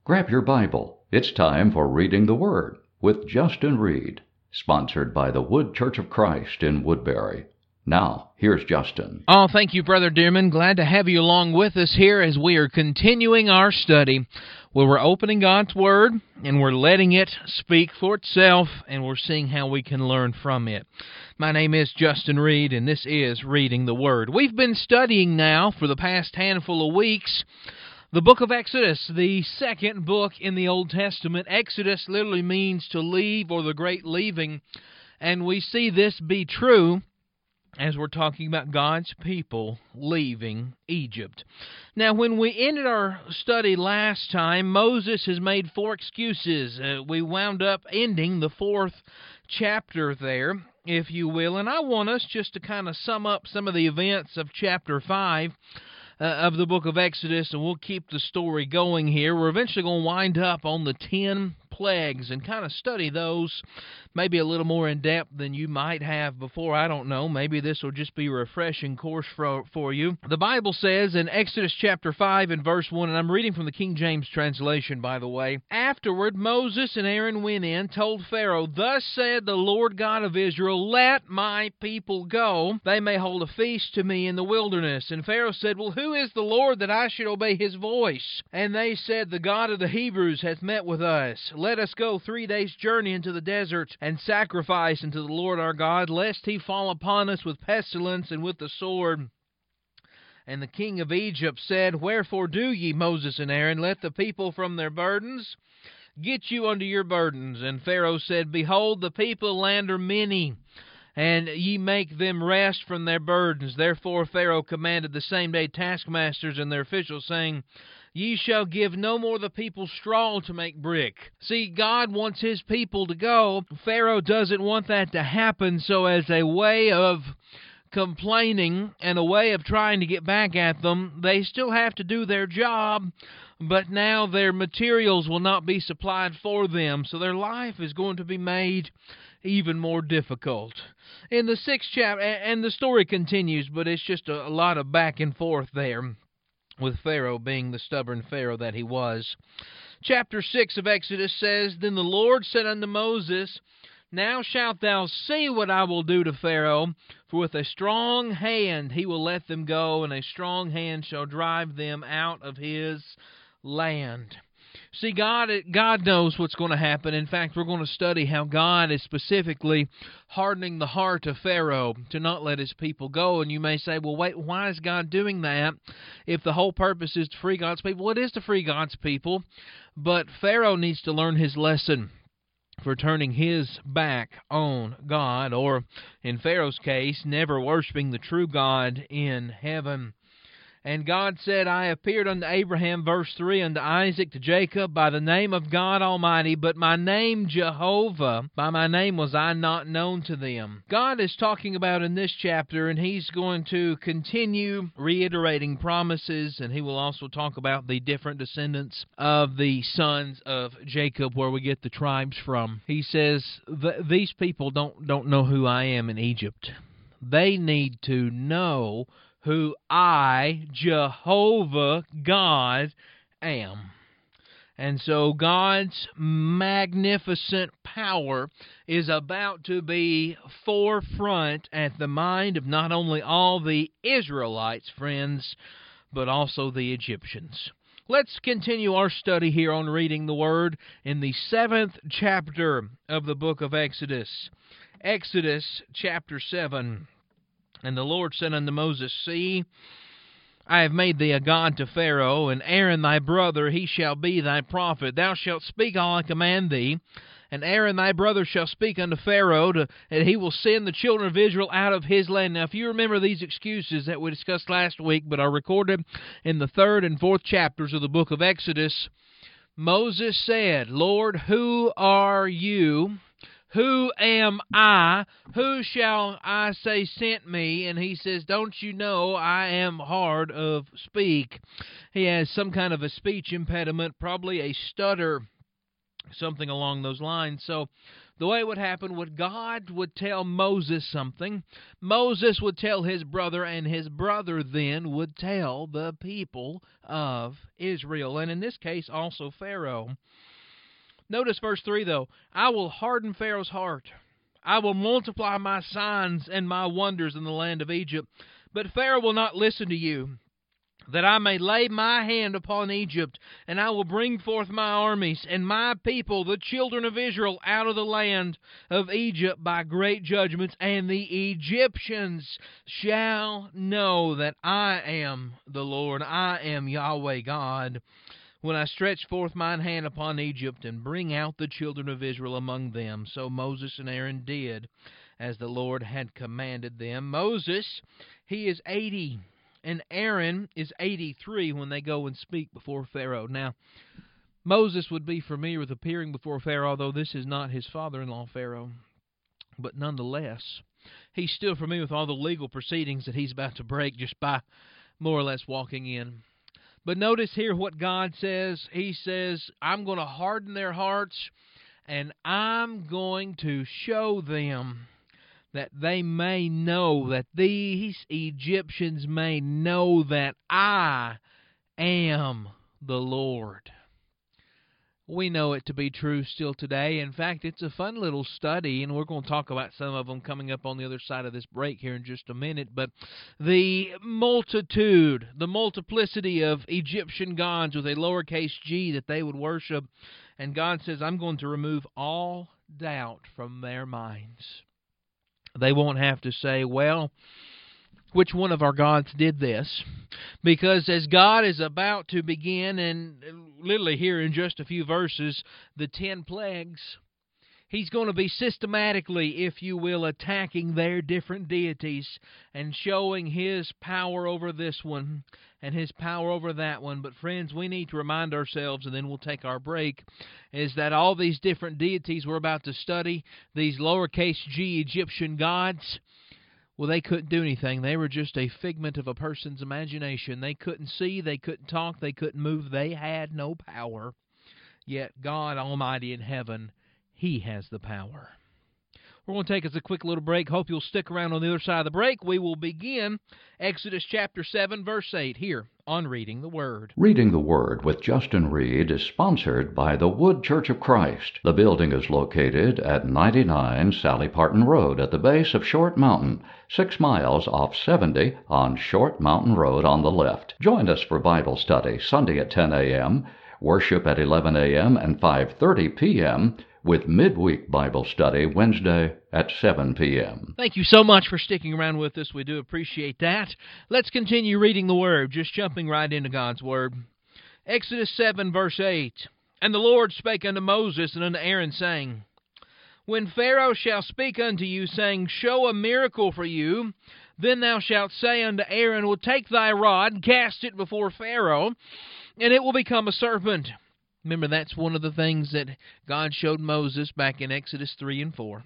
Grab your Bible. It's time for Reading the Word with Justin Reed, sponsored by the Wood Church of Christ in Woodbury. Now, here's Justin. Oh, thank you, Brother Dearman. Glad to have you along with us here as we are continuing our study where we're opening God's Word and we're letting it speak for itself and we're seeing how we can learn from it. My name is Justin Reed and this is Reading the Word. We've been studying now for the past handful of weeks the book of Exodus, the second book in the Old Testament. Exodus literally means to leave or the great leaving, and we see this be true as we're talking about God's people leaving Egypt. Now, when we ended our study last time, Moses has made 4 excuses. We wound up ending the 4th chapter there, if you will, and I want us just to kind of sum up some of the events of chapter 5 of the book of Exodus, and we'll keep the story going here. We're eventually going to wind up on the 10 plagues and kind of study those maybe a little more in depth than you might have before. I don't know. Maybe this will just be a refreshing course for you. The Bible says in Exodus chapter 5 and verse 1, and I'm reading from the King James translation, by the way, "Afterward Moses and Aaron went in, told Pharaoh, 'Thus said the Lord God of Israel, let my people go. They may hold a feast to me in the wilderness.' And Pharaoh said, 'Well, who is the Lord that I should obey his voice?' And they said, 'The God of the Hebrews hath met with us. Let us go 3 days' journey into the desert and sacrifice unto the Lord our God, lest he fall upon us with pestilence and with the sword.' And the king of Egypt said, 'Wherefore do ye, Moses and Aaron, let the people from their burdens get you unto your burdens?' And Pharaoh said, 'Behold, the people of the land are many, and ye make them rest from their burdens.' Therefore Pharaoh commanded the same day taskmasters and their officials, saying, 'Ye shall give no more the people straw to make brick.'" See, God wants his people to go. Pharaoh doesn't want that to happen, so as a way of complaining and a way of trying to get back at them, they still have to do their job, but now their materials will not be supplied for them, so their life is going to be made even more difficult. In the 6th chapter, and the story continues, but it's just a lot of back and forth there, with Pharaoh being the stubborn Pharaoh that he was. Chapter 6 of Exodus says, "Then the Lord said unto Moses, Now shalt thou see what I will do to Pharaoh, for with a strong hand he will let them go, and a strong hand shall drive them out of his land." See, God knows what's going to happen. In fact, we're going to study how God is specifically hardening the heart of Pharaoh to not let his people go. And you may say, well, wait, why is God doing that if the whole purpose is to free God's people? Well, it is to free God's people, but Pharaoh needs to learn his lesson for turning his back on God, or in Pharaoh's case, never worshiping the true God in heaven. "And God said, I appeared unto Abraham," verse 3, "unto Isaac, to Jacob, by the name of God Almighty, but my name Jehovah, by my name was I not known to them." God is talking about in this chapter, and he's going to continue reiterating promises, and he will also talk about the different descendants of the sons of Jacob, where we get the tribes from. He says, these people don't know who I am in Egypt. They need to know who I, Jehovah God, am. And so God's magnificent power is about to be forefront at the mind of not only all the Israelites, friends, but also the Egyptians. Let's continue our study here on Reading the Word in the 7th chapter of the book of Exodus. Exodus chapter 7. "And the Lord said unto Moses, See, I have made thee a god to Pharaoh, and Aaron thy brother, he shall be thy prophet. Thou shalt speak all I command thee, and Aaron thy brother shall speak unto Pharaoh, and he will send the children of Israel out of his land." Now, if you remember these excuses that we discussed last week, but are recorded in the 3rd and 4th chapters of the book of Exodus, Moses said, "Lord, who are you? Who am I? Who shall I say sent me?" And he says, "Don't you know I am hard of speak?" He has some kind of a speech impediment, probably a stutter, something along those lines. So The way it would happen would God would tell Moses something, Moses would tell his brother, and his brother then would tell the people of Israel, and in this case also Pharaoh. Notice verse 3 though, I will harden Pharaoh's heart. I will multiply my signs and my wonders in the land of Egypt. But Pharaoh will not listen to you, that I may lay my hand upon Egypt, and I will bring forth my armies and my people, the children of Israel, out of the land of Egypt by great judgments, and the Egyptians shall know that I am the Lord, I am Yahweh God, when I stretch forth mine hand upon Egypt and bring out the children of Israel among them. So Moses and Aaron did as the Lord had commanded them. Moses, he is 80, and Aaron is 83 when they go and speak before Pharaoh. Now, Moses would be familiar with appearing before Pharaoh, although this is not his father-in-law Pharaoh. But nonetheless, he's still familiar with all the legal proceedings that he's about to break just by more or less walking in. But notice here what God says. He says, I'm going to harden their hearts, and I'm going to show them that they may know, that these Egyptians may know that I am the Lord. We know it to be true still today. In fact, it's a fun little study, and we're going to talk about some of them coming up on the other side of this break here in just a minute. But the multitude, the multiplicity of Egyptian gods with a lowercase g that they would worship, and God says, I'm going to remove all doubt from their minds. They won't have to say, well, which one of our gods did this? Because as God is about to begin, and literally here in just a few verses, the 10 plagues, He's going to be systematically, if you will, attacking their different deities and showing His power over this one and His power over that one. But friends, we need to remind ourselves, and then we'll take our break, is that all these different deities we're about to study, these lowercase g Egyptian gods, well, they couldn't do anything. They were just a figment of a person's imagination. They couldn't see, they couldn't talk, they couldn't move. They had no power. Yet God Almighty in heaven, He has the power. We're going to take us a quick little break. Hope you'll stick around on the other side of the break. We will begin Exodus chapter 7, verse 8, here on Reading the Word. Reading the Word with Justin Reed is sponsored by the Wood Church of Christ. The building is located at 99 Sally Parton Road at the base of Short Mountain, 6 miles off 70 on Short Mountain Road on the left. Join us for Bible study Sunday at 10 a.m., worship at 11 a.m. and 5:30 p.m., with midweek Bible study Wednesday at 7 p.m. Thank you so much for sticking around with us. We do appreciate that. Let's continue reading the Word, just jumping right into God's Word. Exodus 7, verse 8. And the Lord spake unto Moses and unto Aaron, saying, When Pharaoh shall speak unto you, saying, Show a miracle for you, then thou shalt say unto Aaron, Well, take thy rod, cast it before Pharaoh, and it will become a serpent. Remember, that's one of the things that God showed Moses back in Exodus 3 and 4.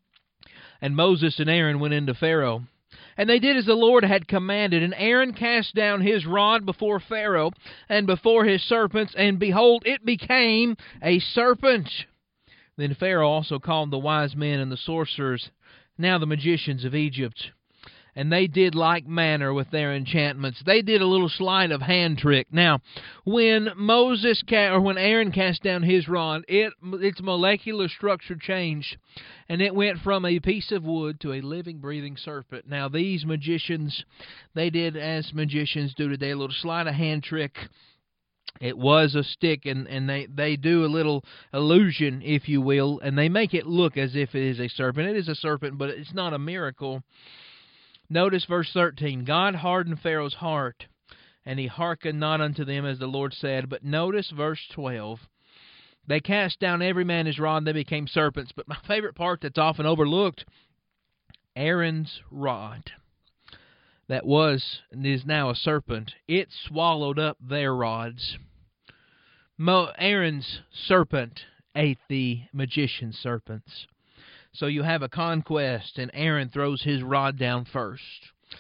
And Moses and Aaron went into Pharaoh. And they did as the Lord had commanded. And Aaron cast down his rod before Pharaoh and before his serpents, and behold, it became a serpent. Then Pharaoh also called the wise men and the sorcerers, now the magicians of Egypt. And they did like manner with their enchantments. They did a little sleight of hand trick. Now, when when Aaron cast down his rod, its molecular structure changed, and it went from a piece of wood to a living, breathing serpent. Now, these magicians, they did as magicians do today, a little sleight of hand trick. It was a stick, and they do a little illusion, if you will, and they make it look as if it is a serpent. It is a serpent, but it's not a miracle. Notice verse 13, God hardened Pharaoh's heart, and he hearkened not unto them as the Lord said. But notice verse 12, they cast down every man his rod, and they became serpents. But my favorite part that's often overlooked, Aaron's rod, that was and is now a serpent, it swallowed up their rods. Aaron's serpent ate the magician's serpents. So you have a conquest, and Aaron throws his rod down first,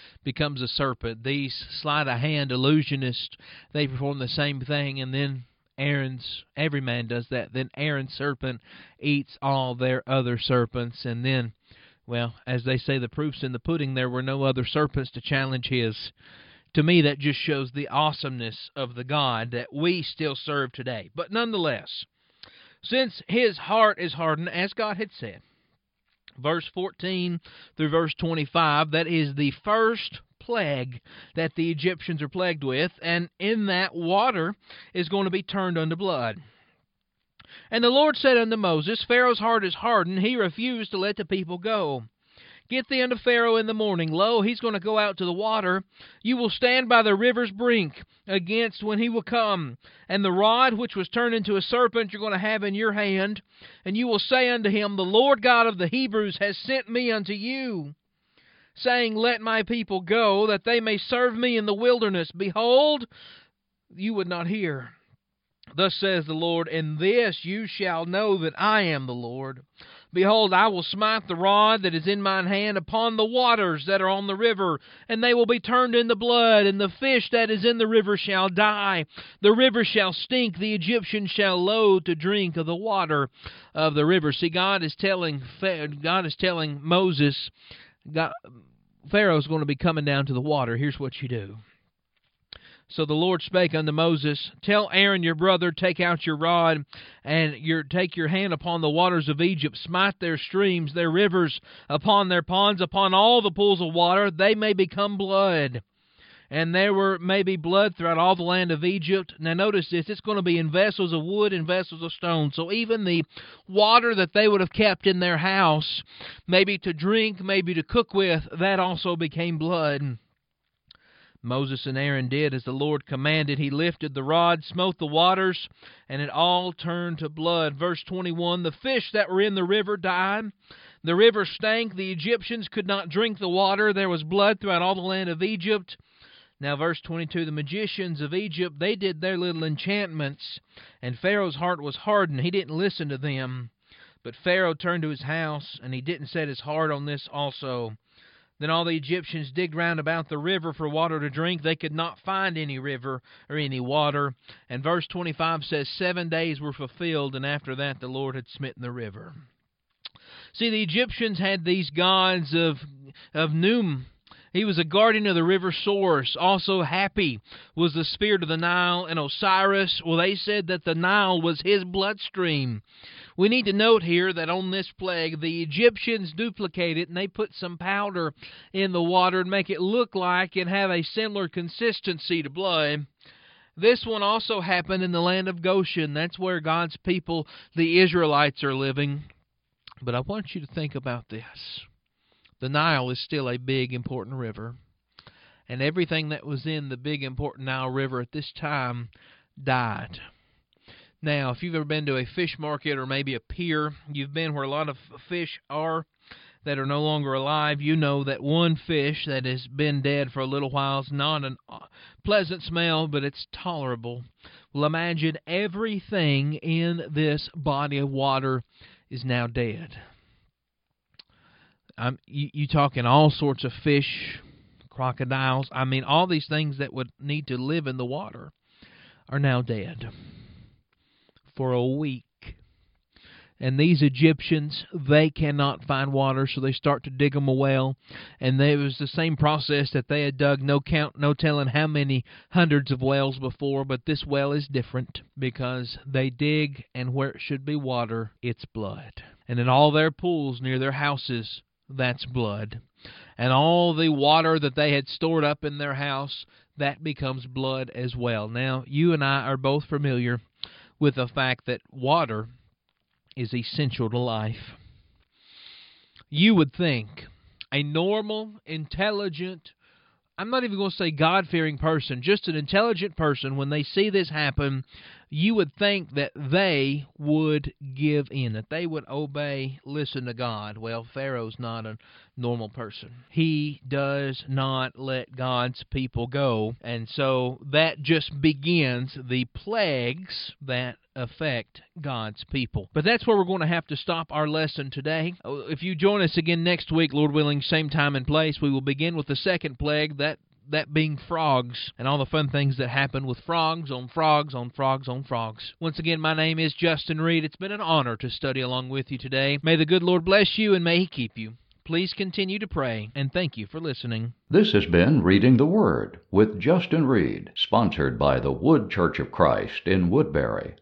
becomes a serpent. These sleight-of-hand illusionists, they perform the same thing, and then every man does that. Then Aaron's serpent eats all their other serpents, and then, well, as they say, the proof's in the pudding. There were no other serpents to challenge his. To me, that just shows the awesomeness of the God that we still serve today. But nonetheless, since his heart is hardened, as God had said, verse 14 through verse 25, that is the first plague that the Egyptians are plagued with, and in that water is going to be turned unto blood. And the Lord said unto Moses, Pharaoh's heart is hardened, he refused to let the people go. Get thee unto Pharaoh in the morning. Lo, he's going to go out to the water. You will stand by the river's brink against when he will come. And the rod which was turned into a serpent you're going to have in your hand. And you will say unto him, The Lord God of the Hebrews has sent me unto you, saying, Let my people go, that they may serve me in the wilderness. Behold, you would not hear. Thus says the Lord, In this you shall know that I am the Lord. Behold, I will smite the rod that is in mine hand upon the waters that are on the river, and they will be turned into blood, and the fish that is in the river shall die. The river shall stink, the Egyptians shall loathe to drink of the water of the river. See, God is telling Moses, Pharaoh's going to be coming down to the water. Here's what you do. So the Lord spake unto Moses, Tell Aaron your brother, take out your rod, and take your hand upon the waters of Egypt, smite their streams, their rivers, upon their ponds, upon all the pools of water, they may become blood. And there may be blood throughout all the land of Egypt. Now notice this, it's going to be in vessels of wood and vessels of stone. So even the water that they would have kept in their house, maybe to drink, maybe to cook with, that also became blood. Moses and Aaron did as the Lord commanded. He lifted the rod, smote the waters, and it all turned to blood. Verse 21, the fish that were in the river died. The river stank. The Egyptians could not drink the water. There was blood throughout all the land of Egypt. Now, verse 22, the magicians of Egypt, they did their little enchantments, and Pharaoh's heart was hardened. He didn't listen to them. But Pharaoh turned to his house, and he didn't set his heart on this also. Then all the Egyptians digged round about the river for water to drink. They could not find any river or any water. And verse 25 says, 7 days were fulfilled, and after that the Lord had smitten the river. See, the Egyptians had these gods of Num. He was a guardian of the river source. Also Happy was the spirit of the Nile. And Osiris, well, they said that the Nile was his bloodstream. We need to note here that on this plague, the Egyptians duplicate it, and they put some powder in the water and make it look like and have a similar consistency to blood. This one also happened in the land of Goshen. That's where God's people, the Israelites, are living. But I want you to think about this. The Nile is still a big, important river. And everything that was in the big, important Nile River at this time died. Now, if you've ever been to a fish market or maybe a pier, you've been where a lot of fish are that are no longer alive, you know that one fish that has been dead for a little while is not a pleasant smell, but it's tolerable. Well, imagine everything in this body of water is now dead. You talking all sorts of fish, crocodiles. I mean, all these things that would need to live in the water are now dead for a week. And these Egyptians, they cannot find water, so they start to dig them a well. And it was the same process that they had dug, no telling how many hundreds of wells before, but this well is different because they dig, and where it should be water, it's blood. And in all their pools near their houses, that's blood. And all the water that they had stored up in their house, that becomes blood as well. Now, you and I are both familiar with the fact that water is essential to life. You would think a normal, intelligent, I'm not even going to say God-fearing person, just an intelligent person, when they see this happen, you would think that they would give in, that they would obey, listen to God. Well, Pharaoh's not a normal person. He does not let God's people go. And so that just begins the plagues that affect God's people. But that's where we're going to have to stop our lesson today. If you join us again next week, Lord willing, same time and place, we will begin with the second plague. That that being frogs and all the fun things that happen with frogs on frogs on frogs on frogs. Once again, my name is Justin Reed. It's been an honor to study along with you today. May the good Lord bless you and may He keep you. Please continue to pray, and thank you for listening. This has been Reading the Word with Justin Reed, sponsored by the Wood Church of Christ in Woodbury.